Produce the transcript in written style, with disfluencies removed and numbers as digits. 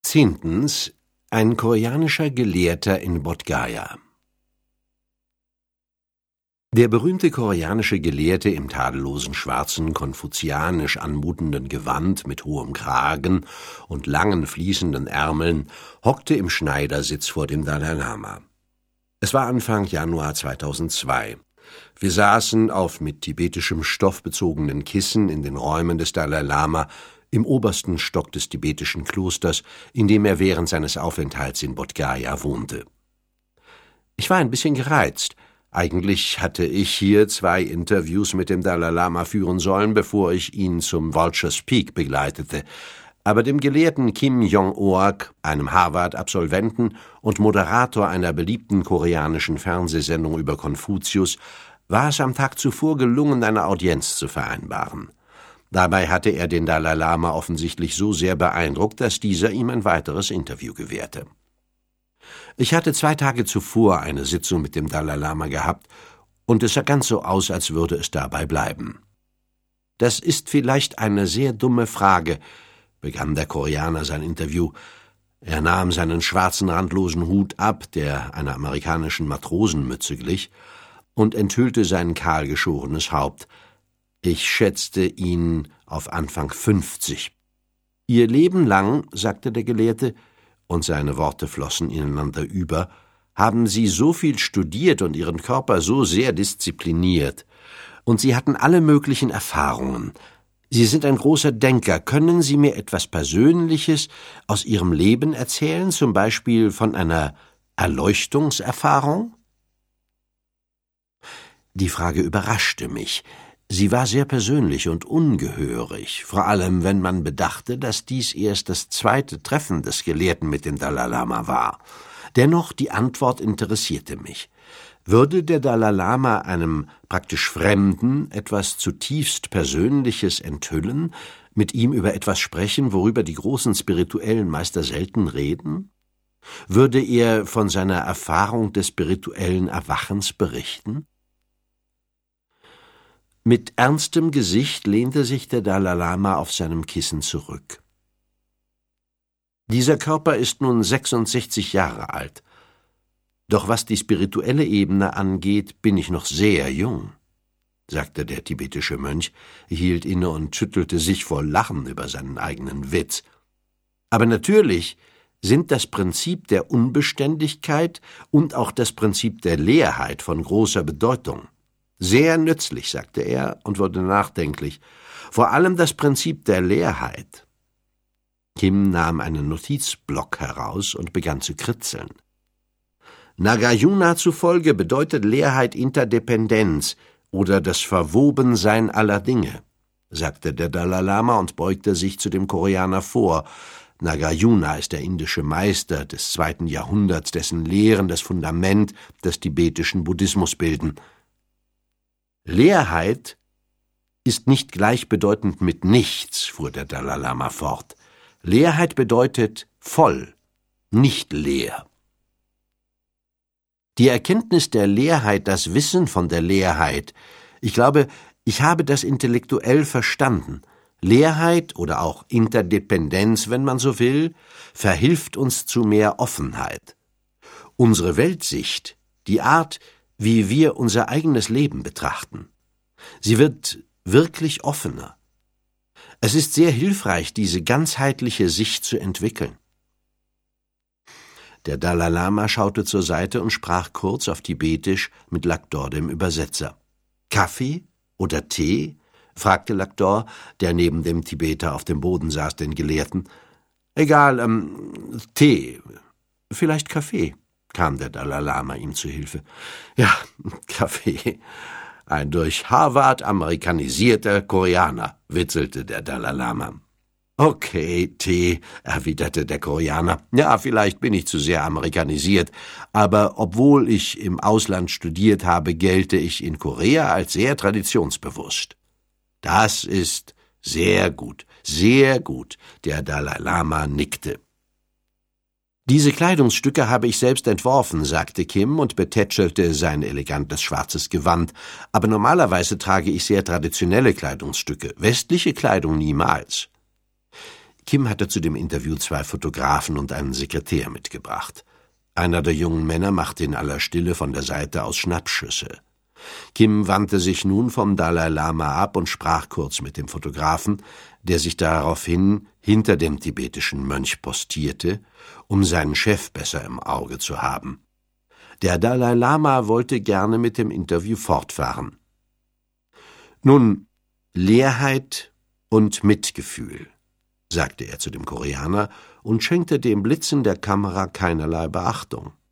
10. Ein koreanischer Gelehrter in Bodh Gaya. Der berühmte koreanische Gelehrte im tadellosen schwarzen, konfuzianisch anmutenden Gewand mit hohem Kragen und langen fließenden Ärmeln hockte im Schneidersitz vor dem Dalai Lama. Es war Anfang Januar 2002. Wir saßen auf mit tibetischem Stoff bezogenen Kissen in den Räumen des Dalai Lama im obersten Stock des tibetischen Klosters, in dem er während seines Aufenthalts in Bodh Gaya wohnte. Ich war ein bisschen gereizt. Eigentlich hatte ich hier 2 Interviews mit dem Dalai Lama führen sollen, bevor ich ihn zum Vultures Peak begleitete. Aber dem Gelehrten Kim Jong-ok, einem Harvard-Absolventen und Moderator einer beliebten koreanischen Fernsehsendung über Konfuzius, war es am Tag zuvor gelungen, eine Audienz zu vereinbaren. Dabei hatte er den Dalai Lama offensichtlich so sehr beeindruckt, dass dieser ihm ein weiteres Interview gewährte. Ich hatte 2 Tage zuvor eine Sitzung mit dem Dalai Lama gehabt, und es sah ganz so aus, als würde es dabei bleiben. »Das ist vielleicht eine sehr dumme Frage«, begann der Koreaner sein Interview. Er nahm seinen schwarzen, randlosen Hut ab, der einer amerikanischen Matrosenmütze glich, und enthüllte sein kahlgeschorenes Haupt. Ich schätzte ihn auf Anfang 50. »Ihr Leben lang«, sagte der Gelehrte, und seine Worte flossen ineinander über, »haben Sie so viel studiert und Ihren Körper so sehr diszipliniert. Und Sie hatten alle möglichen Erfahrungen. Sie sind ein großer Denker. Können Sie mir etwas Persönliches aus Ihrem Leben erzählen, zum Beispiel von einer Erleuchtungserfahrung?« Die Frage überraschte mich. Sie war sehr persönlich und ungehörig, vor allem wenn man bedachte, dass dies erst das 2. Treffen des Gelehrten mit dem Dalai Lama war. Dennoch, die Antwort interessierte mich. Würde der Dalai Lama einem praktisch Fremden etwas zutiefst Persönliches enthüllen, mit ihm über etwas sprechen, worüber die großen spirituellen Meister selten reden? Würde er von seiner Erfahrung des spirituellen Erwachens berichten? Mit ernstem Gesicht lehnte sich der Dalai Lama auf seinem Kissen zurück. Dieser Körper ist nun 66 Jahre alt. Doch was die spirituelle Ebene angeht, bin ich noch sehr jung, sagte der tibetische Mönch, hielt inne und schüttelte sich vor Lachen über seinen eigenen Witz. Aber natürlich sind das Prinzip der Unbeständigkeit und auch das Prinzip der Leerheit von großer Bedeutung. Sehr nützlich, sagte er und wurde nachdenklich. Vor allem das Prinzip der Leerheit. Kim nahm einen Notizblock heraus und begann zu kritzeln. Nagarjuna zufolge bedeutet Leerheit Interdependenz oder das Verwobensein aller Dinge, sagte der Dalai Lama und beugte sich zu dem Koreaner vor. Nagarjuna ist der indische Meister des 2. Jahrhunderts, dessen Lehren das Fundament des tibetischen Buddhismus bilden. Leerheit ist nicht gleichbedeutend mit nichts, fuhr der Dalai Lama fort. Leerheit bedeutet voll, nicht leer. Die Erkenntnis der Leerheit, das Wissen von der Leerheit, ich glaube, ich habe das intellektuell verstanden. Leerheit oder auch Interdependenz, wenn man so will, verhilft uns zu mehr Offenheit. Unsere Weltsicht, die Art, wie wir unser eigenes Leben betrachten. Sie wird wirklich offener. Es ist sehr hilfreich, diese ganzheitliche Sicht zu entwickeln. Der Dalai Lama schaute zur Seite und sprach kurz auf Tibetisch mit Lakdor, dem Übersetzer. »Kaffee oder Tee?« fragte Lakdor, der neben dem Tibeter auf dem Boden saß, den Gelehrten. »Egal, Tee, vielleicht Kaffee«, kam der Dalai Lama ihm zu Hilfe. »Ja, Kaffee. Ein durch Harvard amerikanisierter Koreaner«, witzelte der Dalai Lama. »Okay, Tee«, erwiderte der Koreaner. »Ja, vielleicht bin ich zu sehr amerikanisiert, aber obwohl ich im Ausland studiert habe, gelte ich in Korea als sehr traditionsbewusst.« »Das ist sehr gut, der Dalai Lama nickte. »Diese Kleidungsstücke habe ich selbst entworfen«, sagte Kim und betätschelte sein elegantes schwarzes Gewand. »Aber normalerweise trage ich sehr traditionelle Kleidungsstücke, westliche Kleidung niemals.« Kim hatte zu dem Interview 2 Fotografen und einen Sekretär mitgebracht. Einer der jungen Männer machte in aller Stille von der Seite aus Schnappschüsse. Kim wandte sich nun vom Dalai Lama ab und sprach kurz mit dem Fotografen, der sich daraufhin hinter dem tibetischen Mönch postierte, um seinen Chef besser im Auge zu haben. Der Dalai Lama wollte gerne mit dem Interview fortfahren. »Nun, Leerheit und Mitgefühl«, sagte er zu dem Koreaner und schenkte dem Blitzen der Kamera keinerlei Beachtung.